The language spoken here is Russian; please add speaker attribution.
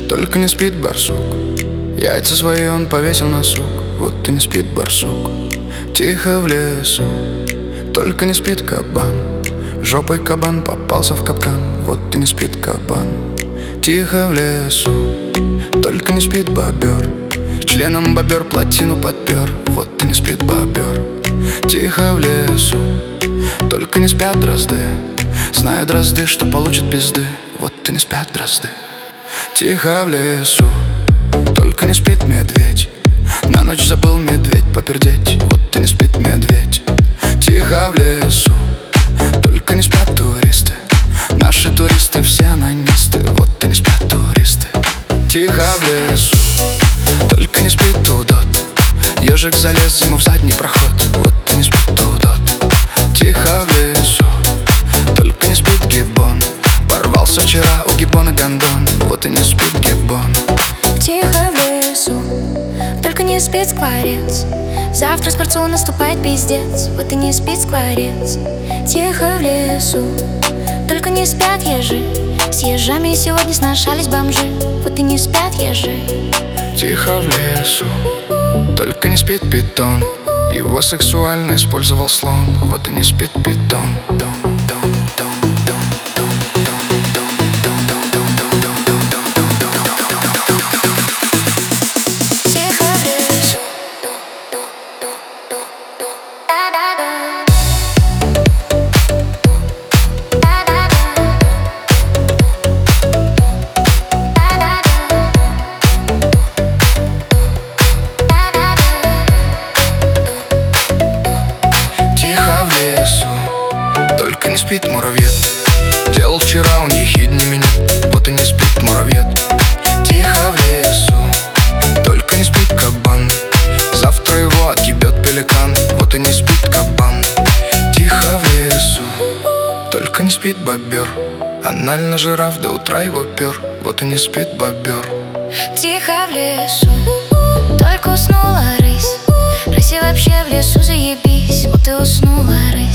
Speaker 1: только не спит барсук. Яйца свои он повесил на сук, вот и не спит барсук. Тихо в лесу, только не спит кабан. Жопой кабан попался в капкан, вот и не спит кабан. Тихо в лесу, только не спит бобер. Членом бобер плотину подпер, вот и не спит бобер. Тихо в лесу, только не спят дрозды. Знают дрозды, что получат пизды, вот и не спят дрозды. Тихо в лесу, только не спит медведь. На ночь забыл медведь попердеть, вот и не спит медведь. Тихо в лесу, только не спят туристы. Наши туристы все анонисты, вот и не спят туристы. Тихо в лесу, только не спит удот. Ежик залез ему в задний проход, вот и не спит удот. Тихо в лесу, только не спит гиббон. Порвался вчера у гиббона гондон, вот и не спит гиббон.
Speaker 2: Тихо в лесу, только не спит скворец. Завтра скворцу наступает пиздец, вот и не спит скворец. Тихо в лесу, только не спят ежи. С ежами сегодня сношались бомжи, вот и не спят ежи.
Speaker 1: Тихо в лесу, только не спит питон. Его сексуально использовал слон, вот и не спит питон. Только не спит муравьед. Делал вчера он ехиднее меня, вот и не спит муравьед. Тихо в лесу, только не спит кабан. Завтра его отъебет пеликан, вот и не спит кабан. Тихо в лесу, только не спит бобер. Анально жираф до утра его пер, вот и не спит бобер.
Speaker 2: Тихо в лесу, только уснула рысь. Рыси вообще в лесу заебись, вот и уснула рысь.